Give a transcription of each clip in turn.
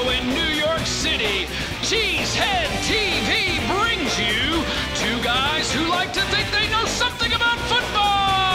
in New York City, Cheesehead TV brings you two guys who like to think they know something about football.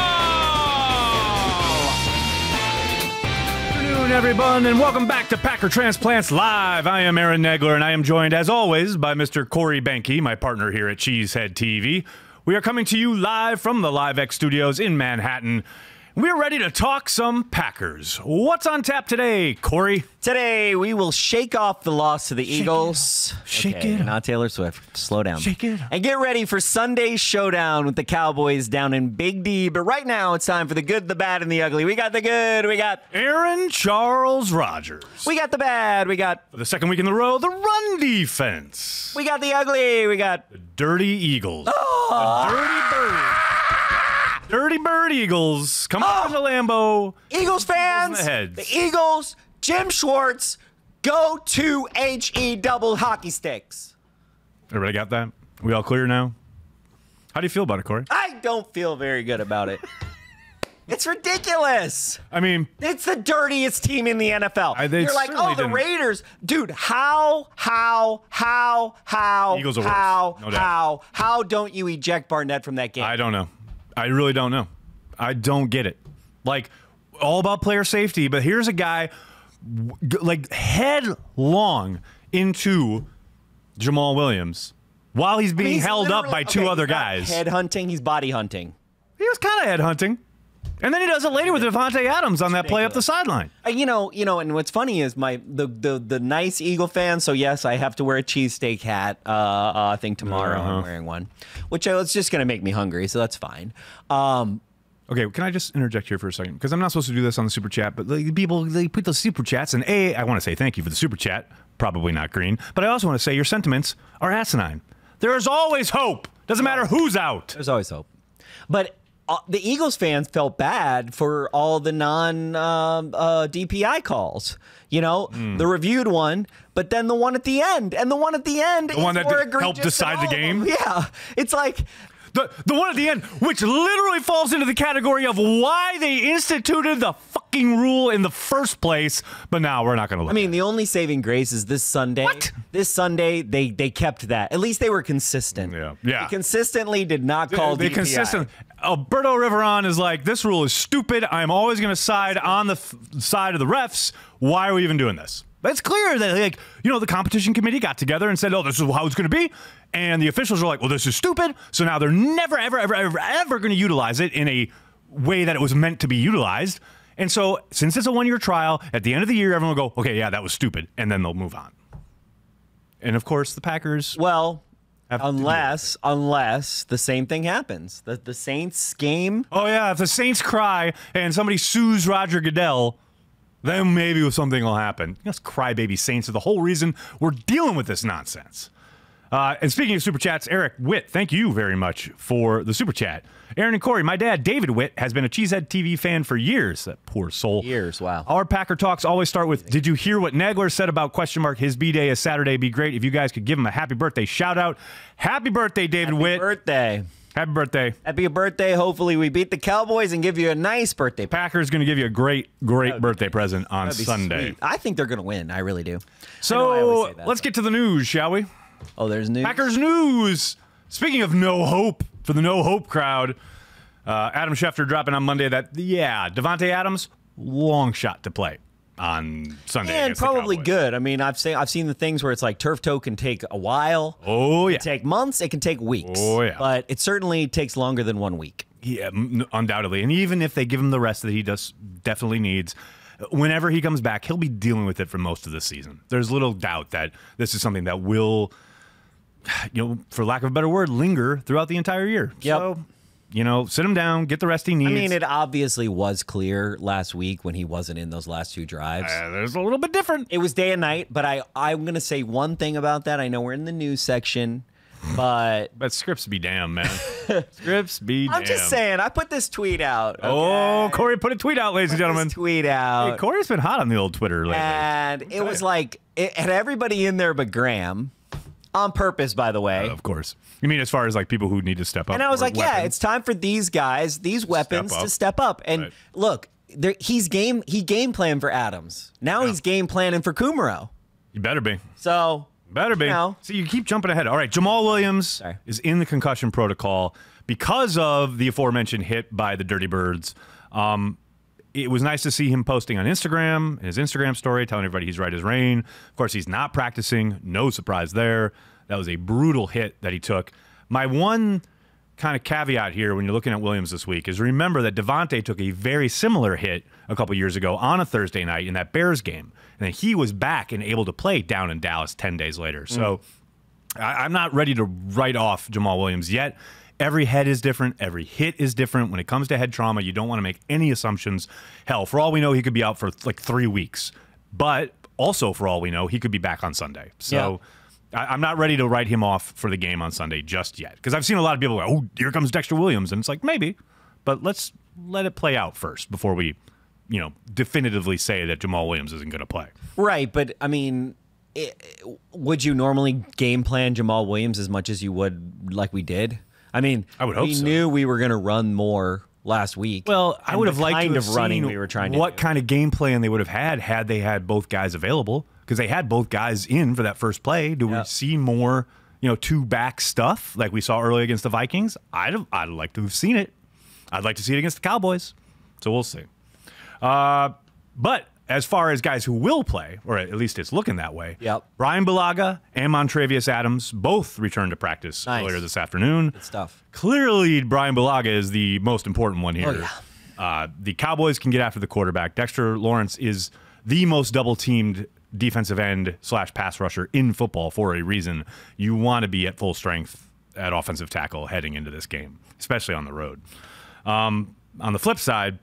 Good afternoon, everyone, and welcome back to Packer Transplants Live. I am Aaron Negler, and I am joined, as always, by Mr. Corey Benke, my partner here at Cheesehead TV. We are coming to you live from the LiveX studios in Manhattan. We're ready to talk some Packers. What's on tap today, Corey? Today, we will shake off the loss to the Eagles. Shake it. Not Taylor Swift. Slow down. Shake it. And get ready for Sunday's showdown with the Cowboys down in Big D. But right now, it's time for the good, the bad, and the ugly. We got the good. We got Aaron Charles Rodgers. We got the bad. We got For the second week in a row, the run defense. We got the ugly. We got The Dirty Eagles. The Dirty Bird. Dirty Bird Eagles. Come on to Lambeau. Eagles fans. in the heads. The Eagles. Jim Schwartz. Go to HE double hockey sticks. Everybody got that? We all clear now? How do you feel about it, Corey? I don't feel very good about it. It's ridiculous. I mean, It's the dirtiest team in the NFL. They You're like, certainly oh, the didn't. Raiders. Dude, how, Eagles are worse, no doubt. how don't you eject Barnett from that game? I don't know. I really don't know. I don't get it. Like, all about player safety, but here's a guy, like, headlong into Jamal Williams while he's being He's held up literally- by two okay, other he's not guys. Head hunting, he's body hunting. He was kind of head hunting. And then he does it later with Devontae Adams on that play up the sideline. You know, and what's funny is the nice Eagle fan. So yes, I have to wear a cheesesteak hat. I think tomorrow I'm wearing one, which it's just gonna make me hungry. So that's fine. Okay, can I just interject here for a second? Because I'm not supposed to do this on the Super Chat, but like, people, they put the Super Chats, and I want to say thank you for the Super Chat. Probably not green. But I also want to say your sentiments are asinine. There is always hope. Doesn't matter who's out. There's always hope, but. The Eagles fans felt bad for all the non-DPI calls. You know, the reviewed one, but then the one at the end. And the one at the end is one that more helped egregious decide than the all of game? them. Yeah. It's like... The one at the end, which literally falls into the category of why they instituted the fucking rule in the first place. But now we're not going to look I mean, at the only saving grace is this Sunday. What? This Sunday, they kept that. At least they were consistent. Yeah. They consistently did not call They DPI. consistent. Alberto Riveron is like, this rule is stupid. I'm always going to side on the side of the refs. Why are we even doing this? But it's clear that, like, you know, the competition committee got together and said, oh, this is how it's going to be. And the officials are like, well, this is stupid. So now they're never, ever, ever, ever, ever going to utilize it in a way that it was meant to be utilized. And so since it's a one-year trial, at the end of the year, everyone will go, okay, yeah, that was stupid. And then they'll move on. And, of course, the Packers... Well... have to do Unless the same thing happens. The Saints game... Oh, yeah, if the Saints cry and somebody sues Roger Goodell, then maybe something will happen. Us crybaby Saints are the whole reason we're dealing with this nonsense. And speaking of Super Chats, Eric Witt, thank you very much for the Super Chat. Aaron and Corey, my dad, David Witt, has been a Cheesehead TV fan for years. That poor soul. Years, wow. Our Packer Talks always start with, did you hear what Nagler said about ? His B-Day is Saturday. Be great if you guys could give him a happy birthday shout out. Happy birthday, David Witt. Birthday. Happy birthday. Happy birthday. Hopefully we beat the Cowboys and give you a nice birthday. Packers going to give you a great birthday present on That'd be Sunday. sweet. I think they're going to win. I really do. I know I So always say that, let's but- get to the news, shall we? Oh, there's news. Packers news. Speaking of no hope for the no hope crowd, Adam Schefter dropping on Monday that, Devontae Adams, long shot to play on Sunday. And against the probably Cowboys. good. I mean, I've seen the things where it's like turf toe can take a while. Oh, yeah. It can take months. It can take weeks. Oh, yeah. But it certainly takes longer than 1 week. Yeah, undoubtedly. And even if they give him the rest that he definitely needs, whenever he comes back, he'll be dealing with it for most of the season. There's little doubt that this is something that will, for lack of a better word, linger throughout the entire year. Yep. So, sit him down, get the rest he needs. I mean, it obviously was clear last week when he wasn't in those last two drives. There's a little bit different. It was day and night, but I'm going to say one thing about that. I know we're in the news section, but Scripts be damn, man. Scripts be damn. I'm just saying, I put this tweet out. Oh, Corey put a tweet out, ladies and gentlemen. This tweet out. Hey, Corey's been hot on the old Twitter lately. And it was like, it had everybody in there but Graham. On purpose, by the way. Of course. You mean as far as like people who need to step up? And I was or like, yeah, weapons? it's time for these guys, these weapons to step up. And Right. look, he game planned for Adams. Now he's game planning for Kumaro. You better be. So Better be. No. See, you keep jumping ahead. All right, Jamal Williams is in the concussion protocol because of the aforementioned hit by the Dirty Birds. It was nice to see him posting on Instagram, his Instagram story, telling everybody he's right as rain. Of course, he's not practicing. No surprise there. That was a brutal hit that he took. My one kind of caveat here when you're looking at Williams this week is remember that Devontae took a very similar hit a couple years ago on a Thursday night in that Bears game. And then he was back and able to play down in Dallas 10 days later. So I'm not ready to write off Jamal Williams yet. Every head is different. Every hit is different. When it comes to head trauma, you don't want to make any assumptions. Hell, for all we know, he could be out for like 3 weeks. But also, for all we know, he could be back on Sunday. So I'm not ready to write him off for the game on Sunday just yet. Because I've seen a lot of people go, oh, here comes Dexter Williams. And it's like, maybe. But let's let it play out first before we, definitively say that Jamal Williams isn't going to play. Right. But, I mean, would you normally game plan Jamal Williams as much as you would like we did? I mean, I would hope we so. knew we were going to run more last week. Well, I would have liked to have running seen we were trying to what do. kind of game plan they would have had they had both guys available, because they had both guys in for that first play. Do we see more, two-back stuff like we saw early against the Vikings? I'd like to have seen it. I'd like to see it against the Cowboys. So we'll see. But as far as guys who will play, or at least it's looking that way, Brian Bulaga and Montrevious Adams both returned to practice earlier this afternoon. Good stuff. Clearly, Brian Bulaga is the most important one here. Oh, yeah. The Cowboys can get after the quarterback. Dexter Lawrence is the most double-teamed defensive end / pass rusher in football for a reason. You want to be at full strength at offensive tackle heading into this game, especially on the road. On the flip side,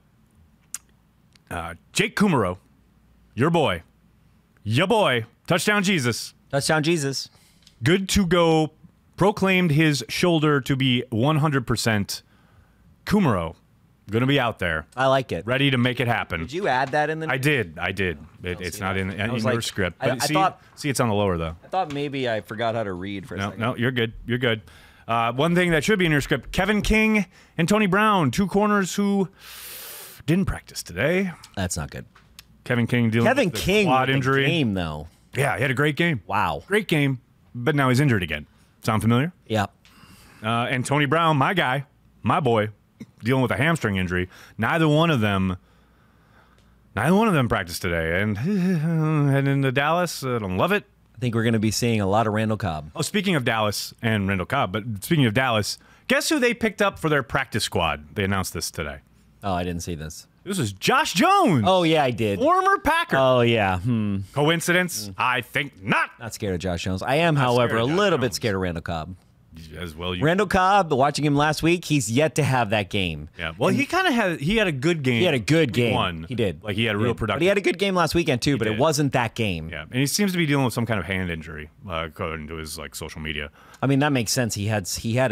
Jake Kumaro, your boy, Touchdown Jesus. Touchdown Jesus. Good to go. Proclaimed his shoulder to be 100%. Kumaro, going to be out there. I like it. Ready to make it happen. Did you add that in the? I did. It's not in your script. But see, it's on the lower, though. I thought maybe I forgot how to read for a second. No, you're good. You're good. One thing that should be in your script, Kevin King and Tony Brown, two corners who didn't practice today. That's not good. Kevin King dealing with the quad injury. Game, though. Yeah, he had a great game. Wow. Great game, but now he's injured again. Sound familiar? Yeah. And Tony Brown, my guy, my boy, dealing with a hamstring injury. Neither one of them practiced today. And heading into Dallas, I don't love it. I think we're going to be seeing a lot of Randall Cobb. Oh, speaking of Dallas and Randall Cobb, but speaking of Dallas, guess who they picked up for their practice squad? They announced this today. Oh, I didn't see this. This is Josh Jones. Oh, yeah, I did. Former Packer. Oh, yeah. Coincidence? I think not. Not scared of Josh Jones. I am, however, a little bit scared of Randall Cobb. As well, Randall Cobb, watching him last week, he's yet to have that game. Yeah. Well, he kind of had a good game. He had a good game. One. He did. Like he had a real production. But he had a good game last weekend too, but it wasn't that game. Yeah. And he seems to be dealing with some kind of hand injury, according to his social media. I mean, that makes sense. He had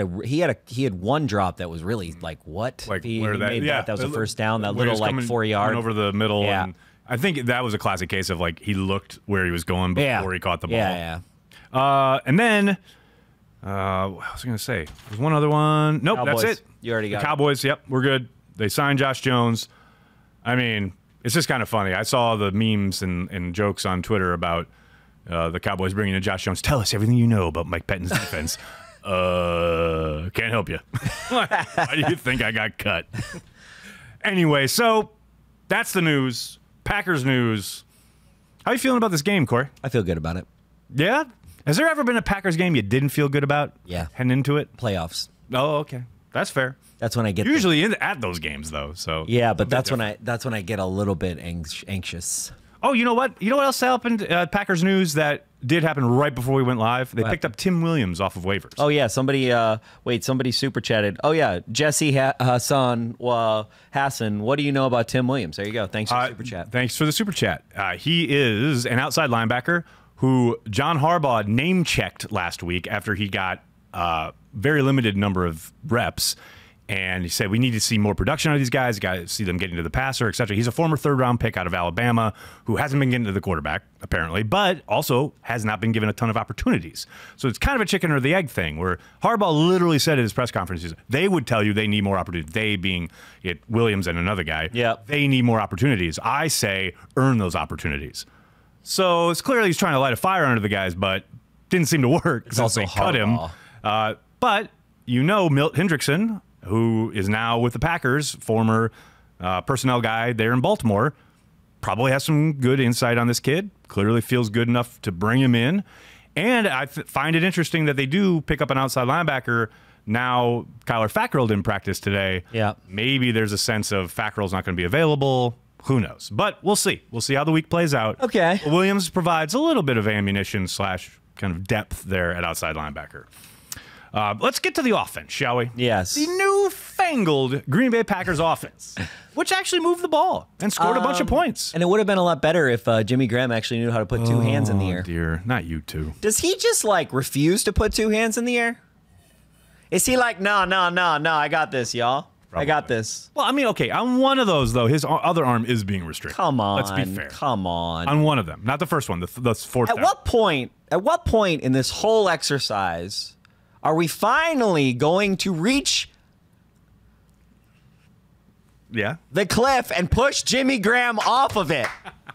one drop that was really like what? Like he where made that was a first down, that where little he was 4 yard over the middle. Yeah. And I think that was a classic case of like he looked where he was going before he caught the ball. Yeah. And then what was I going to say? There's one other one. Nope, Cowboys. that's it. You already got the Cowboys. Yep, we're good. They signed Josh Jones. I mean, it's just kind of funny. I saw the memes and jokes on Twitter about the Cowboys bringing in Josh Jones. Tell us everything you know about Mike Pettine's defense. Can't help you. Why do you think I got cut? Anyway, so that's the news. Packers news. How are you feeling about this game, Corey? I feel good about it. Yeah? Has there ever been a Packers game you didn't feel good about? Yeah. Heading into it? Playoffs. Oh, okay. That's fair. That's when I get usually at those games though. So yeah, but that's when I get a little bit anxious. Oh, you know what? You know what else happened? Packers news that did happen right before we went live. They picked up Tim Williams off of waivers. Oh yeah, somebody super chatted. Oh yeah, Jesse Hassan. What do you know about Tim Williams? There you go. Thanks for the super chat. Thanks for the super chat. He is an outside linebacker who John Harbaugh name-checked last week after he got a very limited number of reps. And he said, we need to see more production out of these guys. Got to see them getting to the passer, etc. He's a former third-round pick out of Alabama who hasn't been getting to the quarterback, apparently, but also has not been given a ton of opportunities. So it's kind of a chicken or the egg thing where Harbaugh literally said at his press conferences, they would tell you they need more opportunities. They being Williams and another guy. Yeah. They need more opportunities. I say earn those opportunities. So it's clearly he's trying to light a fire under the guy's butt. Didn't seem to work. It's also they cut him. But Milt Hendrickson, who is now with the Packers, former personnel guy there in Baltimore, probably has some good insight on this kid. Clearly feels good enough to bring him in. And I find it interesting that they do pick up an outside linebacker. Now, Kyler Fackrell didn't practice today. Yeah. Maybe there's a sense of Fackrell's not going to be available. Who knows? But we'll see. We'll see how the week plays out. Okay. Williams provides a little bit of ammunition / kind of depth there at outside linebacker. Let's get to the offense, shall we? Yes. The newfangled Green Bay Packers offense, which actually moved the ball and scored a bunch of points. And it would have been a lot better if Jimmy Graham actually knew how to put two hands in the air. Oh, dear. Not you two. Does he just, like, refuse to put two hands in the air? Is he like, no, I got this, y'all. I got this. Well, I mean, okay, on one of those, though, his other arm is being restricted. Come on. Let's be fair. Come on. On one of them. Not the first one, the fourth down. At what point in this whole exercise are we finally going to reach the cliff and push Jimmy Graham off of it?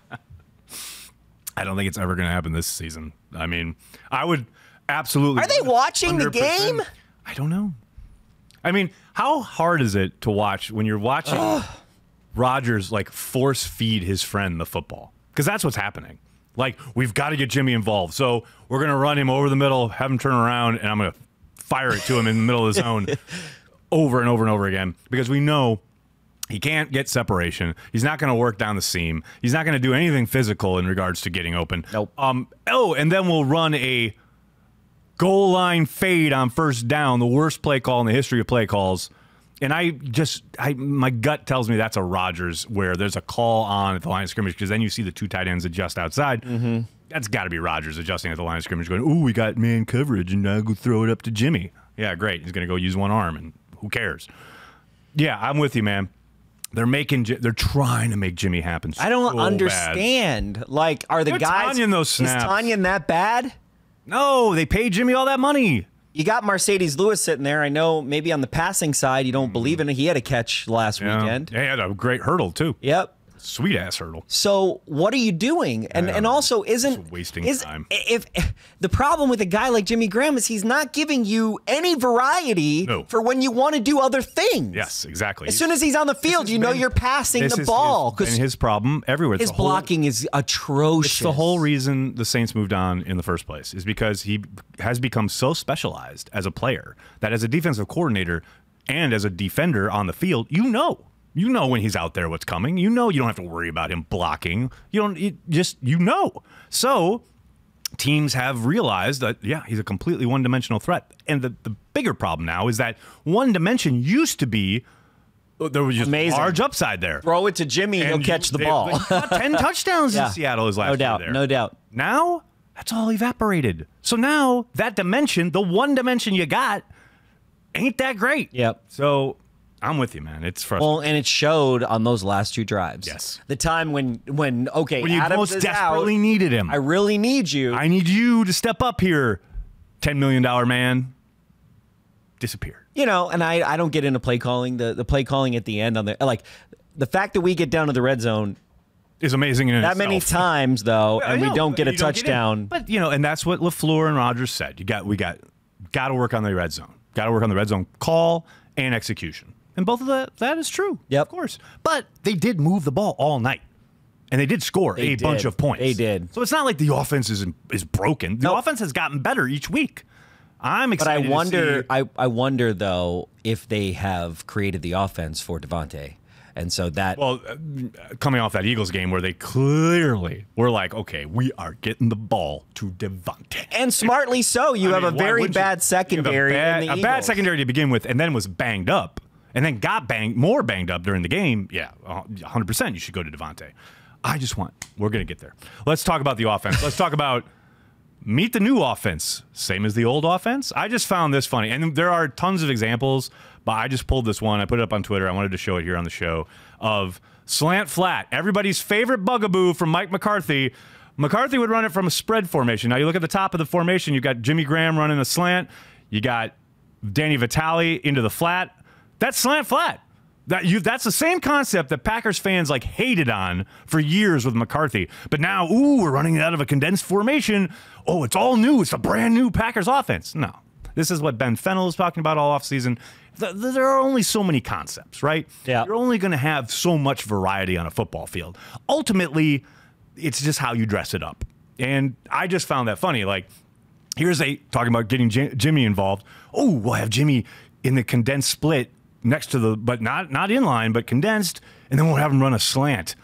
I don't think it's ever going to happen this season. I mean, I would absolutely. Are they watching the 100%. game? I don't know. I mean, how hard is it to watch when you're watching Rodgers like force feed his friend the football? Because that's what's happening. Like, we've got to get Jimmy involved. So we're going to run him over the middle, have him turn around, and I'm going to fire it to him in the middle of the zone over and over and over again. Because we know he can't get separation. He's not going to work down the seam. He's not going to do anything physical in regards to getting open. Nope. And then we'll run a goal line fade on first down, the worst play call in the history of play calls. And my gut tells me that's a Rodgers where there's a call on at the line of scrimmage because then you see the two tight ends adjust outside. Mm-hmm. That's got to be Rodgers adjusting at the line of scrimmage going, ooh, we got man coverage, and now go throw it up to Jimmy. Yeah, great. He's going to go use one arm, and who cares? Yeah, I'm with you, man. They're trying to make Jimmy happen. I don't so understand. Bad. Like, are the They're guys? Tanyan those snaps. Is Tanyan that bad? No, they paid Jimmy all that money. You got Mercedes Lewis sitting there. I know maybe on the passing side you don't believe in it. He had a catch last weekend. Yeah, he had a great hurdle, too. Yep. Sweet ass hurdle. So what are you doing? And also wasting time. If the problem with a guy like Jimmy Graham is he's not giving you any variety for when you want to do other things. Yes, exactly. As soon as he's on the field, you're passing the ball. And his problem everywhere. His blocking is atrocious. It's the whole reason the Saints moved on in the first place is because he has become so specialized as a player that as a defensive coordinator and as a defender on the field, you know when he's out there what's coming. You don't have to worry about him blocking. You know. So teams have realized that, he's a completely one-dimensional threat. And the bigger problem now is that one dimension used to be there was just large upside there. Throw it to Jimmy, he'll catch the ball. He got 10 touchdowns in Seattle his last year there. No doubt. Now, that's all evaporated. So now that dimension, the one dimension you got, ain't that great. Yep. So I'm with you, man. It's frustrating. Well, and it showed on those last two drives. Yes. The time when you Adams most is desperately out, needed him. I really need you. I need you to step up here, $10 million man. Disappeared. And I don't get into play calling. The play calling at the end on the fact that we get down to the red zone is amazing in that itself. many times though, and we don't get a touchdown. But and that's what LaFleur and Rodgers said. We got to work on the red zone. Got to work on the red zone call and execution. And both of that is true. Yep. Of course. But they did move the ball all night. And they did score a bunch of points. They did. So it's not like the offense is broken. The offense has gotten better each week. I'm excited to see. I wonder, though, if they have created the offense for Devontae. And so that... Well, coming off that Eagles game where they clearly were like, okay, we are getting the ball to Devontae. And smartly so. You have a very bad secondary in the Eagles. A bad secondary to begin with, and then was banged up. And then got more banged up during the game. Yeah, 100% you should go to Devontae. We're going to get there. Let's talk about the offense. Let's talk about meet the new offense. Same as the old offense. I just found this funny. And there are tons of examples, but I just pulled this one. I put it up on Twitter. I wanted to show it here on the show of slant flat. Everybody's favorite bugaboo from Mike McCarthy. McCarthy would run it from a spread formation. Now you look at the top of the formation. You've got Jimmy Graham running a slant. You got Danny Vitale into the flat. That's slant flat. That's the same concept that Packers fans like hated on for years with McCarthy. But now, we're running out of a condensed formation. Oh, it's all new. It's a brand new Packers offense. No. This is what Ben Fennell is talking about all offseason. There are only so many concepts, right? Yeah. You're only going to have so much variety on a football field. Ultimately, it's just how you dress it up. And I just found that funny. Like, here's talking about getting Jimmy involved. Oh, we'll have Jimmy in the condensed split next to but not inline, but condensed, and then we'll have him run a slant.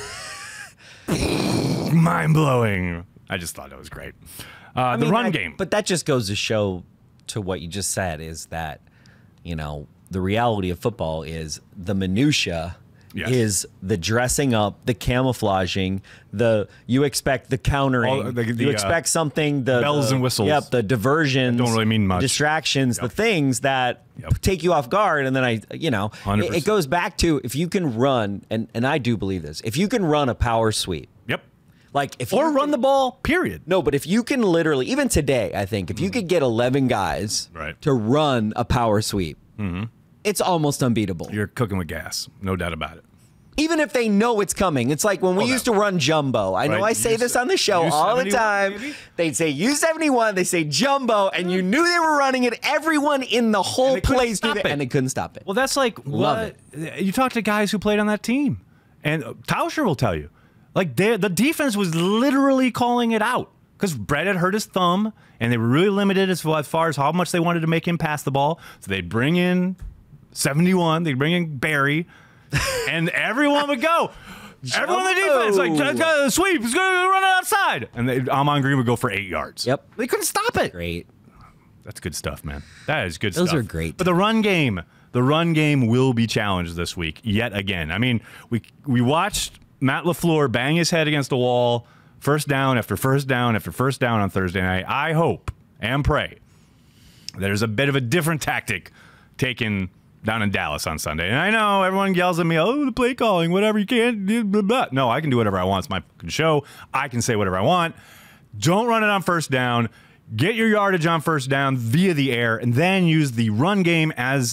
Mind blowing. I just thought that was great. The run game. But that just goes to show to what you just said is that, the reality of football is the minutia. Yes. Is the dressing up, the camouflaging, you expect the countering, you expect something, the bells and whistles. Yep, the diversions don't really mean much. Distractions, the things that take you off guard, and then it goes back to if you can run, and I do believe this, if you can run a power sweep. Yep. Like if or you run the ball, period. No, but if you can literally, even today, I think if you could get 11 guys to run a power sweep, it's almost unbeatable. You're cooking with gas, no doubt about it. Even if they know it's coming. It's like when we used to run jumbo. I know I say this on the show all the time. Maybe? They'd say U71, they say jumbo, and you knew they were running it. Everyone in the whole place knew it, and they couldn't stop it. Well, that's like Love it. You talk to guys who played on that team, and Tauscher will tell you. Like, the defense was literally calling it out because Brett had hurt his thumb, and they were really limited as far as how much they wanted to make him pass the ball. So they'd bring in 71, they'd bring in Barry, and everyone would go. Everyone on the defense, like, sweep, he's going to run it outside. And Amon Green would go for 8 yards. Yep. They couldn't stop it. Great. That's good stuff, man. That is good stuff. Those are great. But the run game will be challenged this week yet again. I mean, we watched Matt LaFleur bang his head against a wall, first down after first down after first down on Thursday night. I hope and pray there's a bit of a different tactic taken down in Dallas on Sunday. And I know everyone yells at me, oh, the play calling, whatever, you can't do, blah, blah. No, I can do whatever I want. It's my show. I can say whatever I want. Don't run it on first down. Get your yardage on first down via the air, and then use the run game as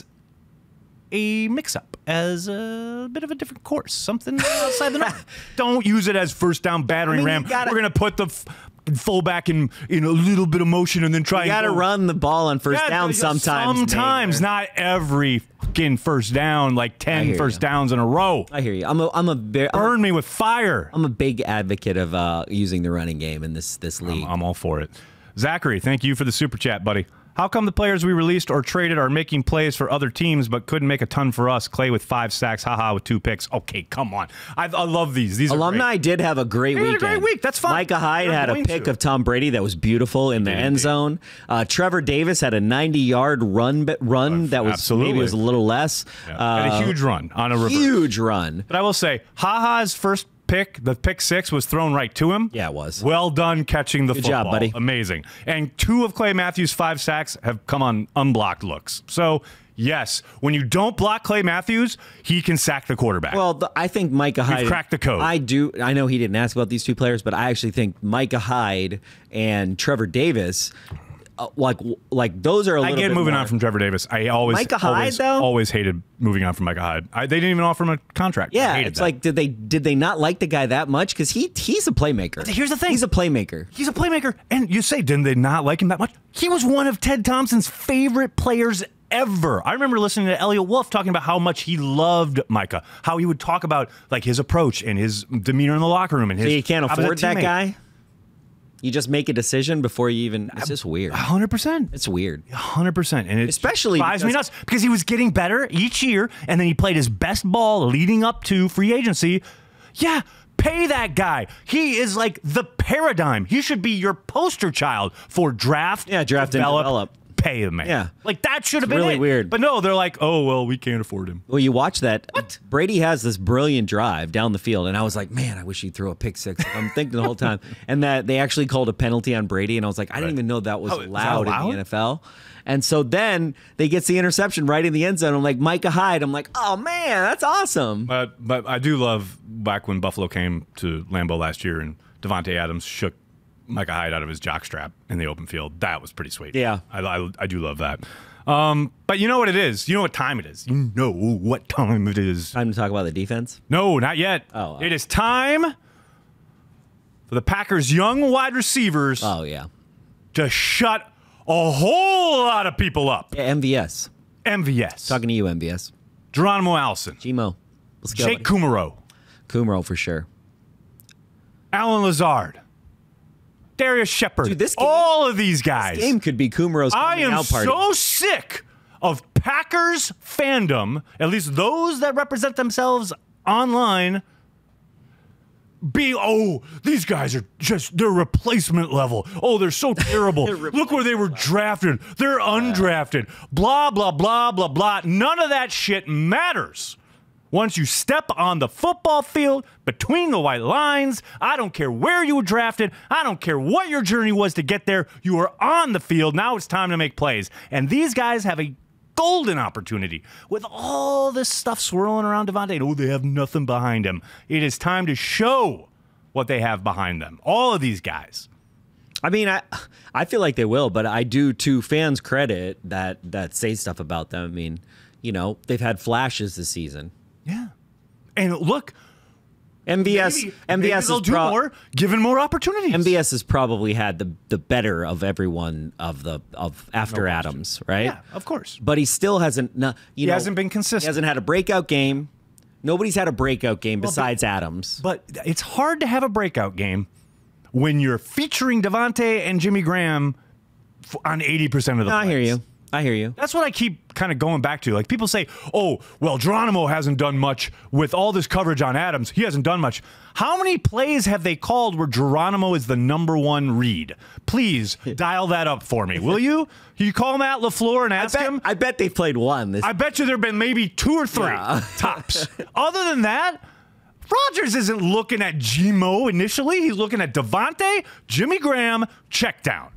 a mix-up, as a bit of a different course, something outside the norm. Don't use it as first down battering ram. We're going to put the fullback in a little bit of motion and then try. You got to run the ball on first down sometimes. Sometimes, not every fucking first down, like 10 first downs in a row. I hear you. Burn me with fire. I'm a big advocate of using the running game in this league. I'm all for it. Zachary, thank you for the super chat, buddy. How come the players we released or traded are making plays for other teams but couldn't make a ton for us? Clay with 5 sacks, haha, with 2 picks. Okay, come on. I love these. These Alumni did have a great weekend. A great week. That's fine. Micah Hyde had a pick of Tom Brady that was beautiful in the end zone. Trevor Davis had a 90-yard run that was maybe was a little less. Yeah. Had a huge run on a reverse. Huge run. But I will say, haha's first pick, the pick 6 was thrown right to him. Yeah, it was. Well done catching the football. Good job, buddy. Amazing. And 2 of Clay Matthews' 5 sacks have come on unblocked looks. So, yes, when you don't block Clay Matthews, he can sack the quarterback. Well, I think Micah Hyde. You've cracked the code. I know he didn't ask about these 2 players, but I actually think Micah Hyde and Trevor Davis, like those are a little bit moving more. On from Trevor Davis. I always hated moving on from Micah Hyde. They didn't even offer him a contract. Yeah, it's like did they not like the guy that much? Because he's a playmaker. But here's the thing: he's a playmaker. He's a playmaker, and you say didn't they not like him that much? He was one of Ted Thompson's favorite players ever. I remember listening to Elliot Wolf talking about how much he loved Micah, how he would talk about like his approach and his demeanor in the locker room, and his. So you can't afford that guy. You just make a decision before you even. It's just weird. 100%. It's weird. 100%. And it especially drives me nuts because he was getting better each year, and then he played his best ball leading up to free agency. Yeah, pay that guy. He is like the paradigm. He should be your poster child for draft. Yeah, draft and develop. Pay him, man. Yeah. Like that should have been really weird. But no, they're like, oh, well, we can't afford him. Well, you watch that. What? Brady has this brilliant drive down the field, and I was like, man, I wish he'd throw a pick 6. I'm thinking the whole time. And that they actually called a penalty on Brady, and I was like, I didn't even know that was allowed in the NFL. And so then they gets the interception right in the end zone. I'm like, Micah Hyde. I'm like, oh, man, that's awesome. But I do love back when Buffalo came to Lambeau last year and Devontae Adams shook Micah Hyde out of his jockstrap in the open field. That was pretty sweet. Yeah. I do love that. But you know what it is? You know what time it is? You know what time it is. Time to talk about the defense? No, not yet. Oh. It is time for the Packers' young wide receivers Oh, yeah. to shut a whole lot of people up. Yeah, MVS. MVS. Talking to you, MVS. Geronimo Allison. Gmo. Let's go. Jake buddy. Kumaro. Kumaro for sure. Alan Lazard. Darius Shepard. Dude, this game- all of these guys. Game could be Kumaro's I coming am out party. so sick of Packers fandom, at least those that represent themselves online, being, oh, these guys are just, they're replacement level. Oh, they're so terrible. Look where they were drafted. They're undrafted. Blah, blah, blah, blah, blah. None of that shit matters. Once you step on the football field, between the white lines, I don't care where you were drafted. I don't care what your journey was to get there. You are on the field. Now it's time to make plays. And these guys have a golden opportunity with all this stuff swirling around Devontae. Oh, they have nothing behind him. It is time to show what they have behind them. All of these guys. I mean, I feel like they will, but I do to fans' credit that say stuff about them. I mean, you know, they've had flashes this season. Yeah. And look, MVS they'll do more, given more opportunities. MVS has probably had the better of everyone of after Adams, right? Yeah, of course. But he still hasn't. He hasn't been consistent. He hasn't had a breakout game. Nobody's had a breakout game besides Adams. But it's hard to have a breakout game when you're featuring Devontae and Jimmy Graham on 80% of the plays. I hear you. That's what I keep kind of going back to. Like, people say, oh, well, Geronimo hasn't done much with all this coverage on Adams. He hasn't done much. How many plays have they called where Geronimo is the #1 read? Please dial that up for me, will you? You call Matt LaFleur and ask him? I bet they've played one. I bet you there have been maybe 2 or 3 tops. Other than that, Rodgers isn't looking at Gmo initially. He's looking at Devontae, Jimmy Graham, check down.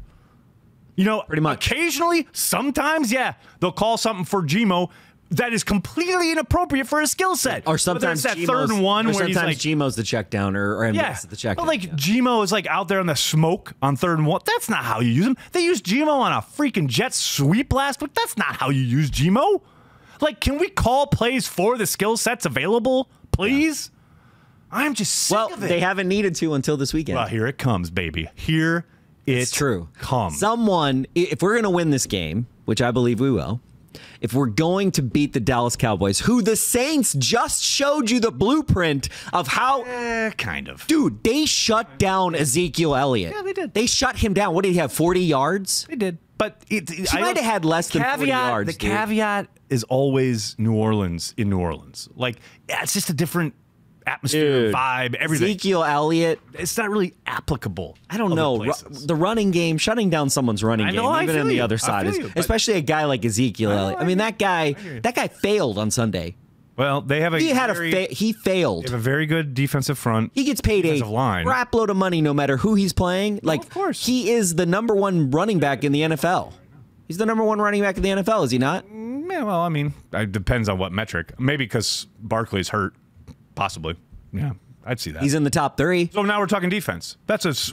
You know, pretty much. Occasionally, sometimes, yeah, they'll call something for Gmo that is completely inappropriate for his skill set. Or sometimes that 3rd and 1 where he's like, Gmo's the check down or MVS the check down. But like Gmo is like out there on the smoke on 3rd and 1. That's not how you use him. They used Gmo on a freaking jet sweep last week. That's not how you use Gmo. Like, can we call plays for the skill sets available, please? Yeah. I'm just sick of it. Well, they haven't needed to until this weekend. Well, here it comes, baby. Here it's true. Comes. Someone, if we're going to win this game, which I believe we will, if we're going to beat the Dallas Cowboys, who the Saints just showed you the blueprint of how... kind of. Dude, they shut down Ezekiel Elliott. Yeah, they did. They shut him down. What did he have, 40 yards? They did. But he might have had less than 40 yards. The caveat is always New Orleans in New Orleans. Like, yeah, it's just a different atmosphere, vibe, everything. Ezekiel Elliott. It's not really applicable. I don't know. The running game, shutting down someone's running game, even on the other side, especially a guy like Ezekiel Elliott. I mean, that guy failed on Sunday. Well, they have he failed. They have a very good defensive front. He gets paid a crap load of money no matter who he's playing. Like, of course. He is the #1 running back in the NFL. He's the #1 running back in the NFL, is he not? Yeah, well, I mean, it depends on what metric. Maybe because Barkley's hurt. Possibly. Yeah, I'd see that. He's in the top 3. So now we're talking defense. That's a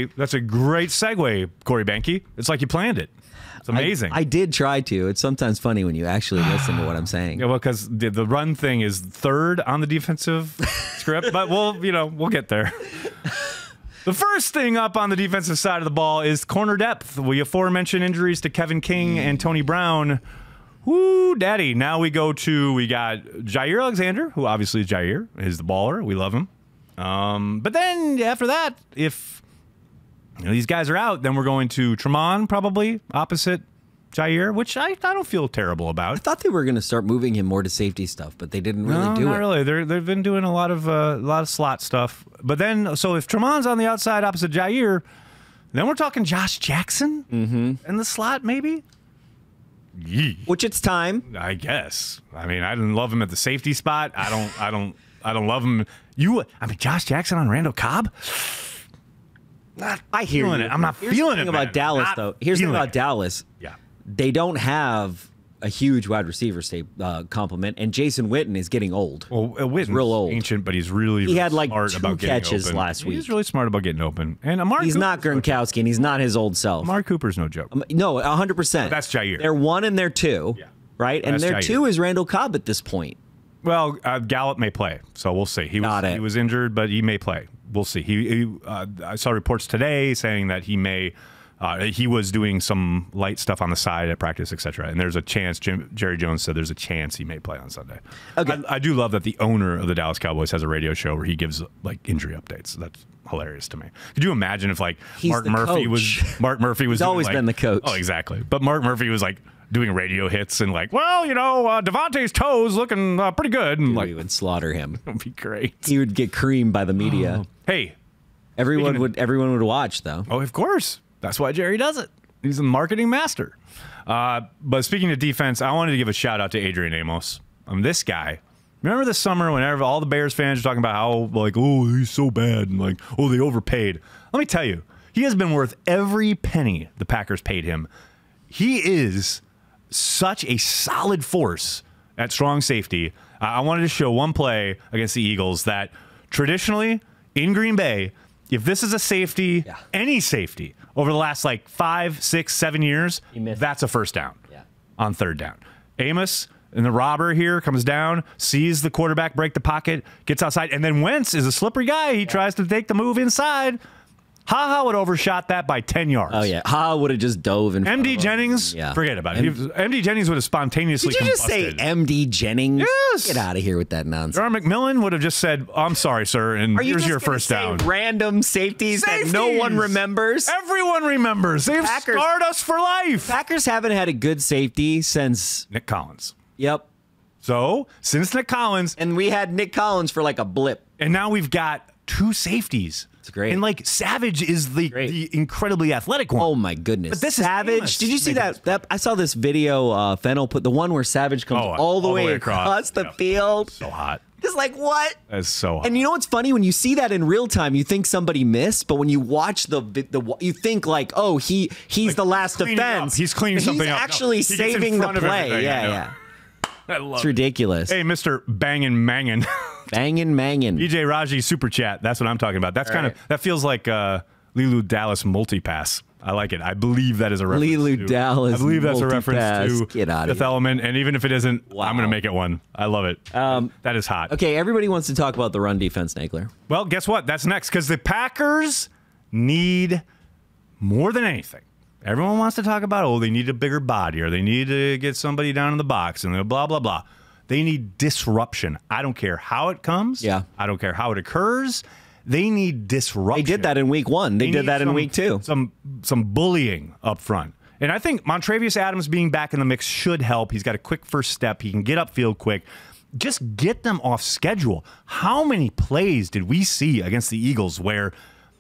great segue, Corey Banke. It's like you planned it. It's amazing. I did try to. It's sometimes funny when you actually listen to what I'm saying. Yeah, well, because the run thing is 3rd on the defensive script, but we'll get there. The first thing up on the defensive side of the ball is corner depth. We aforementioned injuries to Kevin King and Tony Brown. Woo, daddy. Now we got Jair Alexander, who obviously is Jair, is the baller. We love him. But then after that, if these guys are out, then we're going to Tremont probably opposite Jair, which I don't feel terrible about. I thought they were going to start moving him more to safety stuff, but they didn't really do it. Not really. They've been doing a lot of slot stuff. But then, so if Tremont's on the outside opposite Jair, then we're talking Josh Jackson in the slot, maybe. Yee. Which it's time, I guess. I mean, I didn't love him at the safety spot. I don't love him. Josh Jackson on Randall Cobb. I hear you. I'm not feeling it about Dallas, though. Here's the thing about Dallas. Yeah. They don't have a huge wide receiver compliment, and Jason Witten is getting old. Well, Witten's real old, ancient, but he's really he had like smart 2 about catches open. last week. He's really smart about getting open. And Amari he's Cooper's not Gronkowski, and he's not his old self. Amari Cooper's no joke. No, 100%. That's Jair. They're 1 and they're 2, right? And their 2 is Randall Cobb at this point. Well, Gallup may play, so we'll see. He was injured, but he may play. We'll see. I saw reports today saying that he may. He was doing some light stuff on the side at practice, etc. And there's a chance. Jerry Jones said there's a chance he may play on Sunday. Okay. I do love that the owner of the Dallas Cowboys has a radio show where he gives like injury updates. That's hilarious to me. Could you imagine if like Mark Murphy was always been the coach? Oh, exactly. But Mark Murphy was like doing radio hits and like, well, Devontae's toes looking pretty good, and we would slaughter him. It would be great. He would get creamed by the media. Hey, everyone would watch though. Oh, of course. That's why Jerry does it. He's a marketing master. But speaking of defense, I wanted to give a shout out to Adrian Amos. This guy. Remember this summer whenever all the Bears fans were talking about how like, oh, he's so bad and like, oh, they overpaid. Let me tell you, he has been worth every penny the Packers paid him. He is such a solid force at strong safety. I wanted to show one play against the Eagles that traditionally in Green Bay, if this is a safety, any safety over the last like 5, 6, 7 years, that's a first down on third down. Amos and the robber here comes down, sees the quarterback break the pocket, gets outside, and then Wentz is a slippery guy. He tries to take the move inside. Ha-Ha would overshot that by 10 yards. Oh, yeah. Ha-Ha would have just dove in front MD Jennings, forget about it. MD Jennings would have spontaneously combusted. Did you just say MD Jennings? Yes. Get out of here with that nonsense. Jar McMillan would have just said, I'm sorry, sir, and here's your first down. Random safeties that no one remembers? Everyone remembers. They've scarred us for life. Packers haven't had a good safety since Nick Collins. Yep. So, since Nick Collins. And we had Nick Collins for like a blip. And now we've got 2 safeties. It's great. And like Savage is the incredibly athletic one. Oh my goodness. But this Savage, is did you see that? I saw this video Fennel put the one where Savage comes all the way across the field. So hot. It's like, what? That's so hot. And you know what's funny? When you see that in real time, you think somebody missed, but when you watch the you think like, oh, he's like the last defense. He's cleaning something up. He's actually saving the play. Yeah. I love it's ridiculous. Hey, Mr. Bangin' Mangin'. Bangin' Mangin'. BJ Raji super chat. That's what I'm talking about. That's that feels like Lilu Dallas multipass. I like it. I believe that is a reference. Lilu Dallas. I believe that's a reference to Get out of Fifth Element. And even if it isn't, wow. I'm going to make it one. I love it. That is hot. Okay, everybody wants to talk about the run defense, Nagler. Well, guess what? That's next because the Packers need more than anything. Everyone wants to talk about, oh, they need a bigger body or they need to get somebody down in the box and blah, blah, blah. They need disruption. I don't care how it comes. Yeah. I don't care how it occurs. They need disruption. They did that in week 1. They did that in week 2. Some bullying up front. And I think Montravius Adams being back in the mix should help. He's got a quick first step. He can get upfield quick. Just get them off schedule. How many plays did we see against the Eagles where,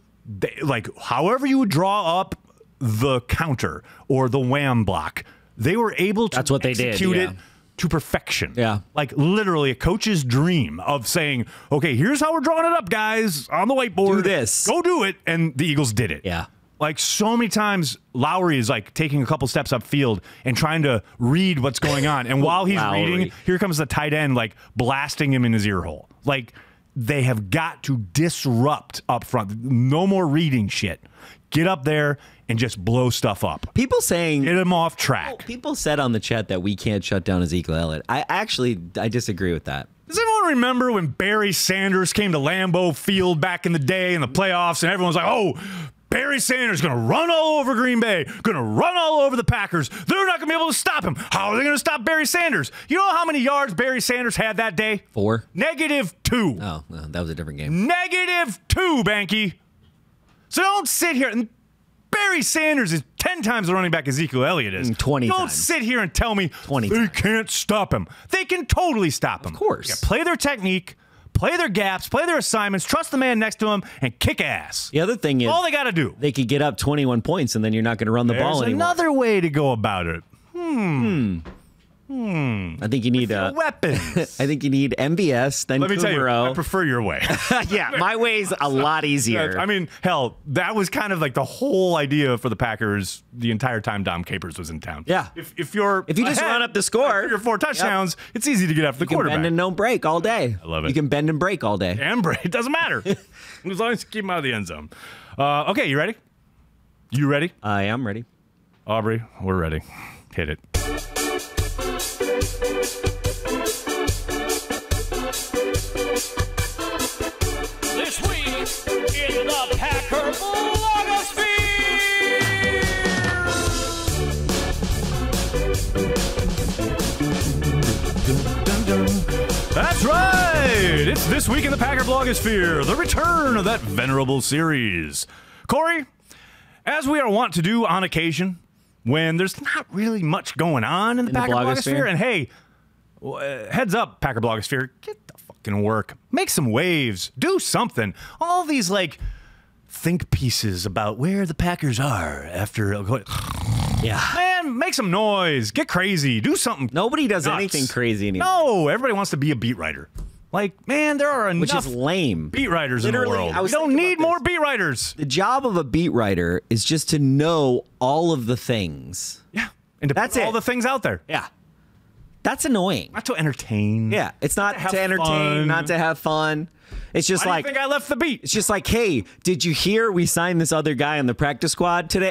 however you would draw up the counter or the wham block, they were able to execute it to perfection. Yeah. Like literally a coach's dream of saying, okay, here's how we're drawing it up, guys, on the whiteboard. Do this. Go do it. And the Eagles did it. Yeah. Like so many times, Lowry is like taking a couple steps upfield and trying to read what's going on. And while he's reading, here comes the tight end like blasting him in his ear hole. Like they have got to disrupt up front. No more reading shit. Get up there and just blow stuff up. People saying... Get him off track. People said on the chat that we can't shut down Ezekiel Elliott. I disagree with that. Does everyone remember when Barry Sanders came to Lambeau Field back in the day in the playoffs and everyone's like, oh, Barry Sanders going to run all over Green Bay, going to run all over the Packers. They're not going to be able to stop him. How are they going to stop Barry Sanders? You know how many yards Barry Sanders had that day? 4. -2. Oh, no, that was a different game. -2, Banky. So don't sit here and Barry Sanders is 10 times the running back Ezekiel Elliott is. 20 Don't times. sit here and tell me 20 they times. can't stop him. They can totally stop him. Of course. Yeah, play their technique, play their gaps, play their assignments, trust the man next to him, and kick ass. The other thing is all they got to do. They could get up 21 points, and then you're not going to run the ball anymore. There's another way to go about it. I think you need weapons. I think you need MVS, then Let me tell you, Kumaro. I prefer your way. Yeah, my way's a lot easier. I mean, hell, that was kind of like the whole idea for the Packers the entire time Dom Capers was in town. Yeah. If you just run up the score, your 4 touchdowns, it's easy to get after the quarterback. Bend and don't break all day. I love it. You can bend and break all day. And break, it doesn't matter as long as you keep him out of the end zone. Okay, you ready? You ready? I am ready. Aubrey, we're ready. Hit it. This week in the Packer blogosphere. That's right! It's This Week in the Packer blogosphere, the return of that venerable series. Corey, as we are wont to do on occasion, when there's not really much going on in the Packer blogosphere, and hey, heads up, Packer blogosphere, get the fucking work. Make some waves. Do something. All these, like, think pieces about where the Packers are after... Yeah. Man, make some noise. Get crazy. Do something. Nobody does nuts. anything crazy anymore. No, everybody wants to be a beat writer. Like, man, there are enough Which is lame. beat writers Literally, in the world. I was We don't thinking need about more this. beat writers. The job of a beat writer is just to know all of the things. Yeah. And to That's put all it. the things out there. Yeah. That's annoying. Not to entertain. Yeah. It's not have to entertain, fun. not to have fun. It's just Why like do you think I left the beat? it's just like, hey, did you hear we signed this other guy on the practice squad today?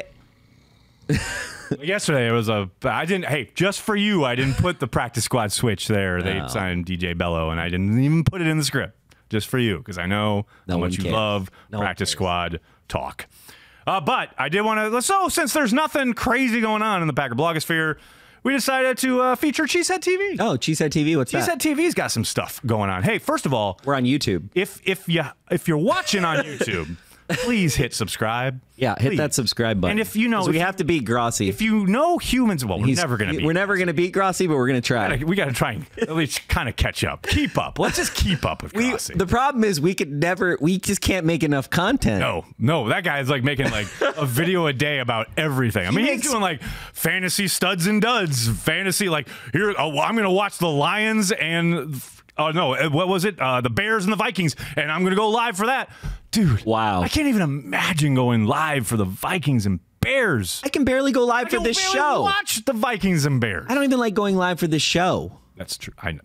Yesterday, it was just for you, I didn't put the practice squad switch there. They signed DJ Bello, and I didn't even put it in the script. Just for you, because I know how much you love practice squad talk. But I did want to, since there's nothing crazy going on in the Packer blogosphere, we decided to feature Cheesehead TV. Oh, Cheesehead TV, what's that? Cheesehead TV's got some stuff going on. Hey, first of all, We're on YouTube. if you're watching on YouTube, please hit subscribe. Yeah, hit Please. that subscribe button. And if you know, 'Cause we have to beat Grossi. if you know humans, well, we're never going to be. We're never going to beat Grossi, but we're going to try. We got to try and at least kind of catch up, keep up. Let's just keep up with Grossi. The problem is we just can't make enough content. No, that guy is like making like a video a day about everything. I mean, he's doing like fantasy studs and duds, fantasy like here. Oh, I'm going to watch the Lions and. Oh, no, what was it? The Bears and the Vikings, and I'm going to go live for that. Dude, Wow. I can't even imagine going live for the Vikings and Bears. I can barely go live for this show. Watch the Vikings and Bears. I don't even like going live for this show. That's true. I know.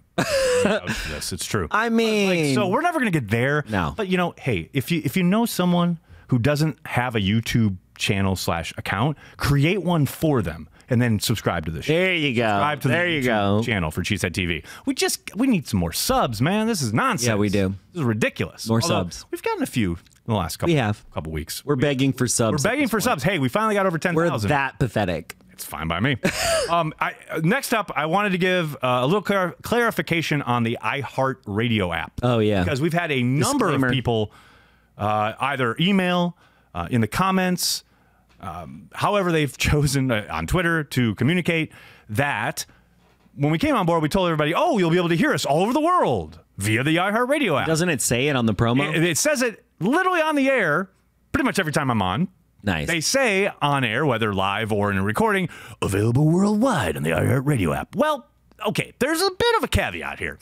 Yes, it's true. I mean, So we're never going to get there. No. But, hey, if you know someone who doesn't have a YouTube channel / account, create one for them. And then subscribe to the show. there you go. Subscribe to There the you YouTube go. channel for Cheesehead TV. We need some more subs, man. This is nonsense. Yeah, we do. This is ridiculous. More subs. We've gotten a few in the last couple weeks. We're begging for subs. We're begging for subs. Hey, we finally got over 10,000. We're that pathetic. It's fine by me. Next up, I wanted to give a little clarification on the iHeartRadio app. Oh, yeah. Because we've had a number Disclaimer. of people either email, in the comments, however they've chosen on Twitter to communicate that when we came on board, we told everybody, you'll be able to hear us all over the world via the iHeartRadio app. Doesn't it say it on the promo? It says it literally on the air pretty much every time I'm on. Nice. They say on air, whether live or in a recording, available worldwide on the iHeartRadio app. Well, okay, there's a bit of a caveat here.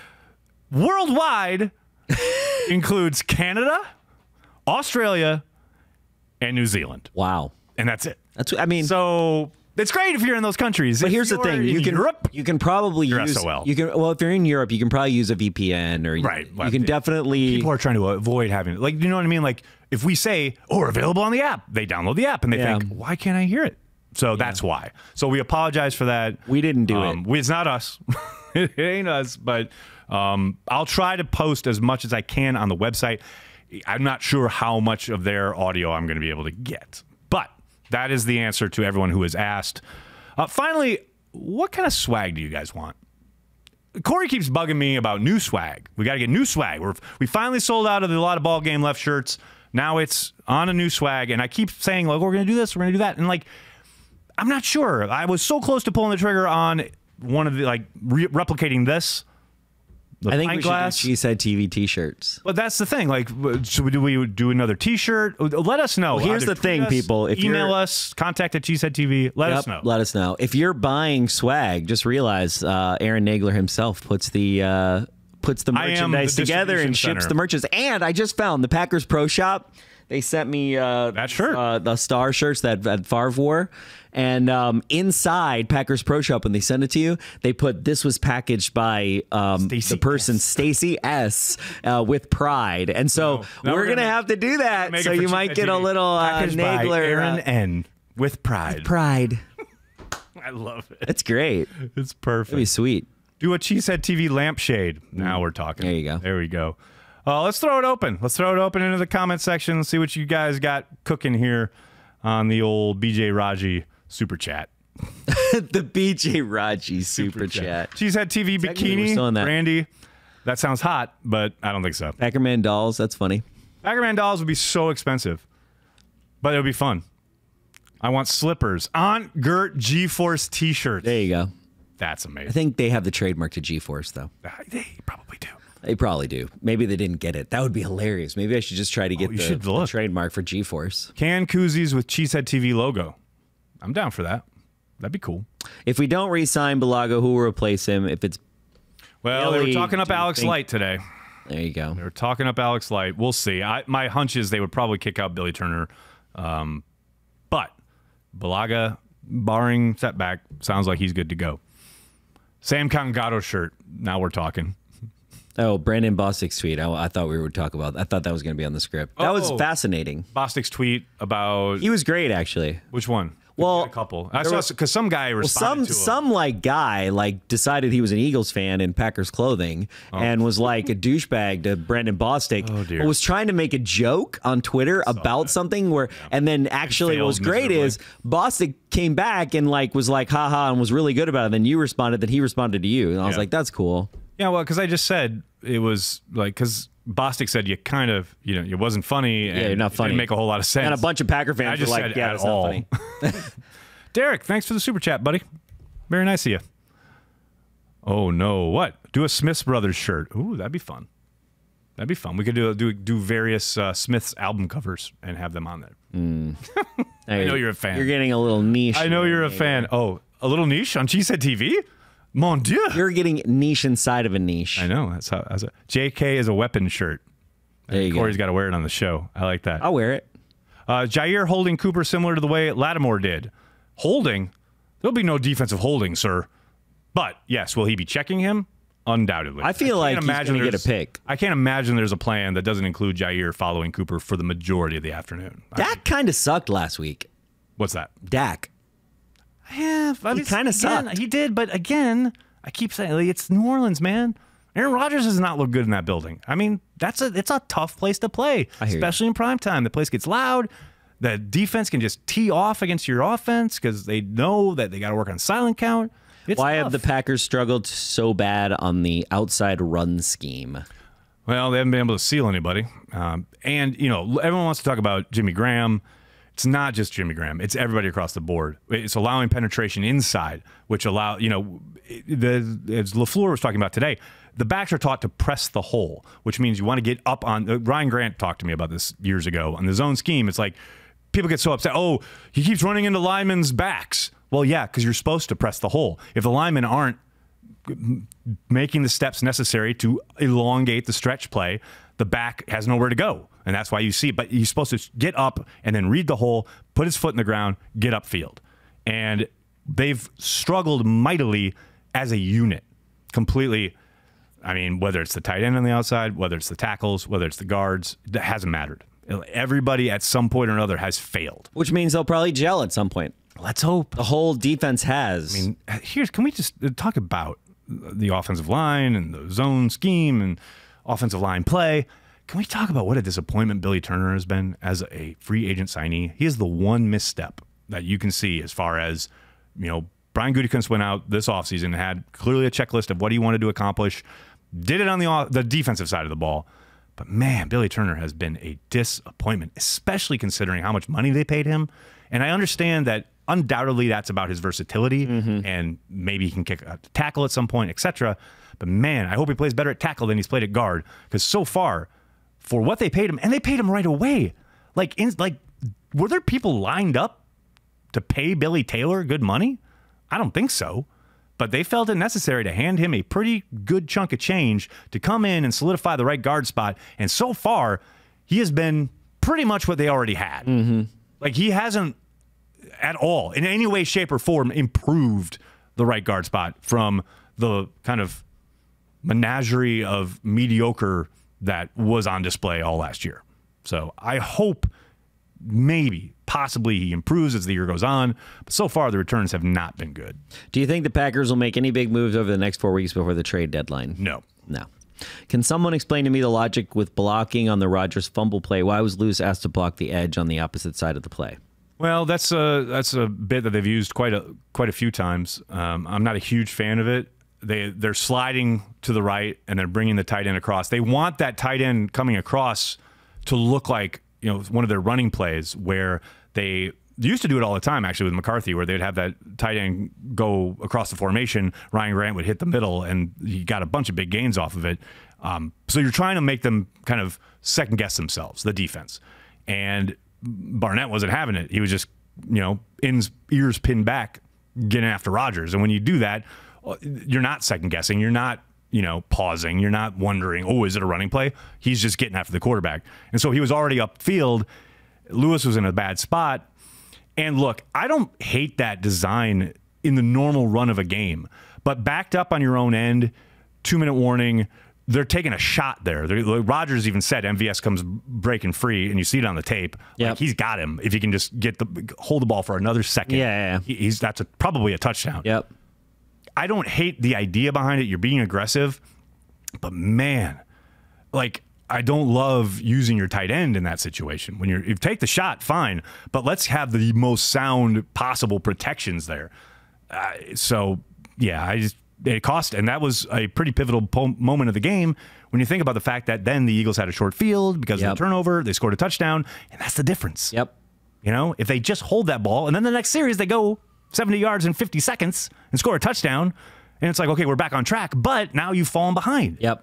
Worldwide includes Canada, Australia, and New Zealand. Wow. And that's it. So it's great if you're in those countries. But If here's the you're thing: in Europe, you can probably you're use SOL. if you're in Europe, you can probably use a VPN or Right. You can definitely. people are trying to avoid having it. Like, you know what I mean? Like, if we say, we're available on the app, they download the app and they think, why can't I hear it? So that's why. So we apologize for that. We didn't do it. It's not us. It ain't us. But I'll try to post as much as I can on the website. I'm not sure how much of their audio I'm going to be able to get. But that is the answer to everyone who has asked. Finally, what kind of swag do you guys want? Corey keeps bugging me about new swag. We got to get new swag. We finally sold out of a lot of ball game left shirts. Now it's on a new swag. And I keep saying, like, we're going to do this, we're going to do that. And, like, I'm not sure. I was so close to pulling the trigger on one of the, like, replicating this. the I think pint we glass. should do Cheesehead TV T-shirts. But that's the thing. Like, should we do another T-shirt? Let us know. Well, here's Either the thing, tweet us, people. If email you're- us, contact at Cheesehead TV. Let us know. Let us know. If you're buying swag, just realize Aaron Nagler himself puts the merchandise together and ships the merchandise. And I just found the Packers Pro Shop. They sent me that shirt, the star shirts that Favre wore. And inside Packers Pro Shop, when they send it to you, they put this was packaged by the person Stacey S with pride. And so we're gonna have to do that. So you might get a little Nagler Aaron N with pride. Pride. I love it. It's great. It's perfect. It'd be sweet. Do a Cheesehead TV lampshade. Now we're talking. There you go. There we go. Let's throw it open. Let's throw it open into the comment section. See what you guys got cooking here on the old BJ Raji super chat. The BJ Raji super chat. Cheesehead TV bikini. Still in that. Randy. That sounds hot, but I don't think so. Packerman dolls. That's funny. Packerman dolls would be so expensive, but it would be fun. I want slippers. Aunt Gert G-Force t-shirts. There you go. That's amazing. I think they have the trademark to G-Force, though. They probably do. They probably do. Maybe they didn't get it. That would be hilarious. Maybe I should just try to get the trademark for G-Force. Can koozies with Cheesehead TV logo. I'm down for that. That'd be cool. If we don't re-sign Bulaga, who will replace him? If it's well, they were talking up Alex Light today. There you go. They were talking up Alex Light. We'll see. My hunch is they would probably kick out Billy Turner. But Bulaga, barring setback, sounds like he's good to go. Sam Congado shirt. Now we're talking. Oh, Brandon Bostic's tweet. I thought we would talk about. I thought that was going to be on the script. That was fascinating. Bostic's tweet about. He was great, actually. Which one? Well, a couple. I saw because some guy responded to him. Some guy decided he was an Eagles fan in Packers clothing and was like a douchebag to Brandon Bostic. Oh dear. Was trying to make a joke on Twitter about something where, and then actually what was great is Bostic came back and was like haha and was really good about it. And then you responded that he responded to you, and I was like, that's cool. Yeah, well, because I just said it was because Bostic said you kind of, it wasn't funny. And you're not funny. It didn't make a whole lot of sense. And a bunch of Packer fans I just were said like, yeah, at that's not funny. Derek, thanks for the super chat, buddy. Very nice of you. Oh, no. What? Do a Smiths Brothers shirt. Ooh, that'd be fun. That'd be fun. We could do various Smiths album covers and have them on there. I know you're a fan. You're getting a little niche. I know you're a fan. Oh, a little niche on Cheesehead TV? Mon Dieu. You're getting niche inside of a niche. I know. That's how. JK is a weapon shirt. There you Corey's got to wear it on the show. I like that. I'll wear it. Jair holding Cooper similar to the way Lattimore did. Holding? There'll be no defensive holding, sir. But, yes, will he be checking him? Undoubtedly. I feel like he's going to get a pick. I can't imagine there's a plan that doesn't include Jair following Cooper for the majority of the afternoon. Dak kind of sucked last week. What's that? Dak. Yeah, he kind of sucked. He did, but again, I keep saying it's New Orleans, man. Aaron Rodgers does not look good in that building. I mean, it's a tough place to play, especially in prime time. The place gets loud. The defense can just tee off against your offense because they know that they got to work on silent count. Why have the Packers struggled so bad on the outside run scheme? Well, they haven't been able to seal anybody. And, everyone wants to talk about Jimmy Graham. It's not just Jimmy Graham. It's everybody across the board. It's allowing penetration inside, which as LaFleur was talking about today, the backs are taught to press the hole, which means you want to get up on. Ryan Grant talked to me about this years ago. On the zone scheme, it's like people get so upset. Oh, he keeps running into linemen's backs. Well, yeah, because you're supposed to press the hole. If the linemen aren't making the steps necessary to elongate the stretch play, the back has nowhere to go. And that's why you see it. But he's supposed to get up and then read the hole, put his foot in the ground, get upfield. And they've struggled mightily as a unit, completely. I mean, whether it's the tight end on the outside, whether it's the tackles, whether it's the guards, that hasn't mattered. Everybody at some point or another has failed. Which means they'll probably gel at some point. Let's hope. The whole defense has. I mean, can we just talk about the offensive line and the zone scheme and offensive line play? Can we talk about what a disappointment Billy Turner has been as a free agent signee? He is the one misstep that you can see as far as, Brian Gutekunst went out this offseason and had clearly a checklist of what he wanted to accomplish, did it on the defensive side of the ball. But, man, Billy Turner has been a disappointment, especially considering how much money they paid him. And I understand that undoubtedly that's about his versatility, and maybe he can kick a tackle at some point, etc. But man, I hope he plays better at tackle than he's played at guard, because so far, for what they paid him, and they paid him right away. Like, were there people lined up to pay Billy Taylor good money? I don't think so. But they felt it necessary to hand him a pretty good chunk of change to come in and solidify the right guard spot. And so far, he has been pretty much what they already had. Like, he hasn't at all, in any way, shape, or form, improved the right guard spot from the kind of menagerie of mediocre that was on display all last year. So I hope maybe, possibly he improves as the year goes on. But so far, the returns have not been good. Do you think the Packers will make any big moves over the next 4 weeks before the trade deadline? No. No. Can someone explain to me the logic with blocking on the Rodgers fumble play? Why was Lewis asked to block the edge on the opposite side of the play? Well, that's a bit that they've used quite a few times. I'm not a huge fan of it. They're sliding to the right and they're bringing the tight end across. They want that tight end coming across to look like, you know, one of their running plays, where they used to do it all the time, actually, with McCarthy, where they'd have that tight end go across the formation. Ryan Grant would hit the middle, and he got a bunch of big gains off of it. So you're trying to make them kind of second guess themselves, the defense. And Barnett wasn't having it. He was just, you know, ears pinned back, getting after Rodgers. And when you do that, you're not second guessing. You're not, you know, pausing. You're not wondering, oh, is it a running play? He's just getting after the quarterback. And so he was already upfield. Lewis was in a bad spot. And look, I don't hate that design in the normal run of a game, but backed up on your own end, 2-minute warning, they're taking a shot there. Rodgers even said MVS comes breaking free, and you see it on the tape. Yep. Like, he's got him. If he can just hold the ball for another second, that's probably a touchdown. Yep. I don't hate the idea behind it. You're being aggressive, but man, like, I don't love using your tight end in that situation. When you take the shot, fine, but let's have the most sound possible protections there. So yeah, it cost, and that was a pretty pivotal moment of the game when you think about the fact that then the Eagles had a short field because of the turnover. They scored a touchdown, and that's the difference. Yep. You know, if they just hold that ball, and then the next series they go 70 yards in 50 seconds and score a touchdown, and it's like, okay, we're back on track, but now you've fallen behind. Yep.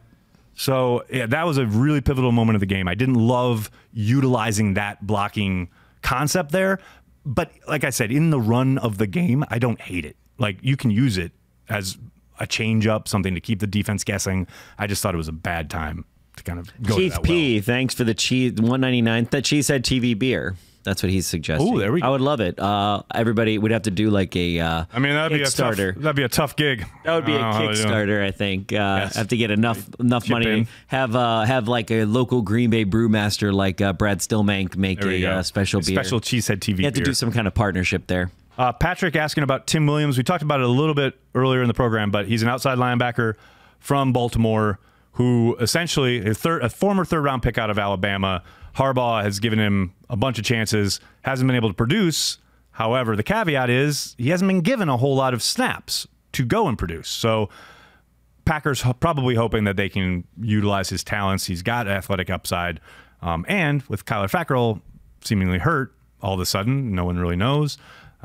So yeah, that was a really pivotal moment of the game. I didn't love utilizing that blocking concept there, but like I said, in the run of the game, I don't hate it. Like, you can use it as a change up, something to keep the defense guessing. I just thought it was a bad time to kind of go Keith to that P, thanks for the cheese, $1.99. That Cheesehead TV beer. That's what he's suggesting. Oh, there we go. I would love it. Everybody would have to do like a I mean, that'd be a tough gig. That would be a Kickstarter, I think. Yes. Have to get enough money in. Have like a local Green Bay brewmaster like Brad Stillmank make a special beer. Special Cheesehead TV beer. You have to do some kind of partnership there. Patrick asking about Tim Williams. We talked about it a little bit earlier in the program, but he's an outside linebacker from Baltimore who essentially a former third-round pick out of Alabama. Harbaugh has given him a bunch of chances, hasn't been able to produce. However, the caveat is he hasn't been given a whole lot of snaps to go and produce. So Packers probably hoping that they can utilize his talents. He's got athletic upside. And with Kyler Fackrell seemingly hurt all of a sudden, no one really knows.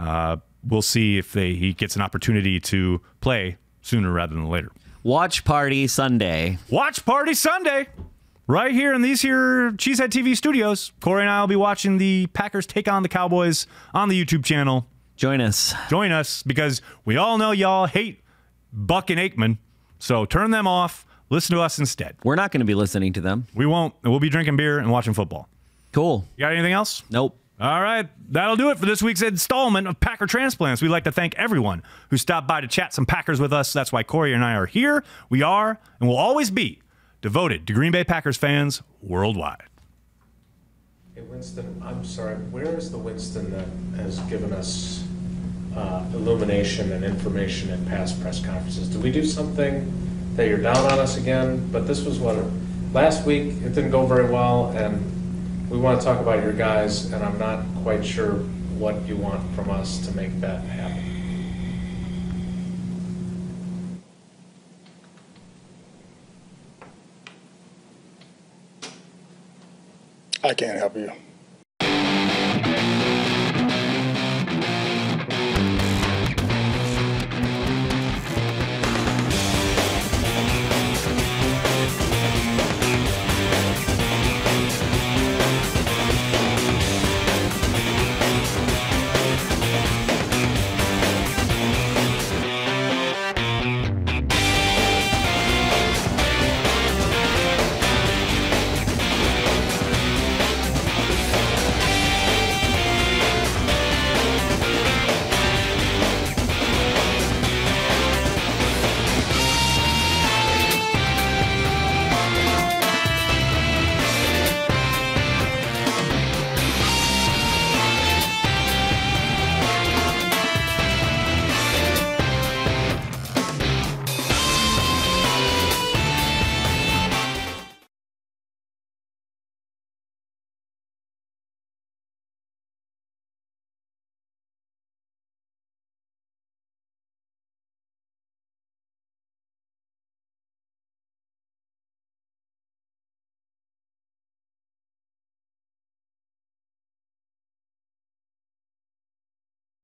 We'll see if he gets an opportunity to play sooner rather than later. Watch Party Sunday. Watch Party Sunday. Right here in these here Cheesehead TV studios. Corey and I will be watching the Packers take on the Cowboys on the YouTube channel. Join us. Join us, because we all know y'all hate Buck and Aikman. So turn them off. Listen to us instead. We're not going to be listening to them. We won't. We'll be drinking beer and watching football. Cool. You got anything else? Nope. All right. That'll do it for this week's installment of Packer Transplants. We'd like to thank everyone who stopped by to chat some Packers with us. That's why Corey and I are here. We are and will always be devoted to Green Bay Packers fans worldwide. Hey, Winston, I'm sorry, where is the Winston that has given us illumination and information at past press conferences? Did we do something that you're down on us again? But this was last week it didn't go very well, and we want to talk about your guys, and I'm not quite sure what you want from us to make that happen. I can't help you.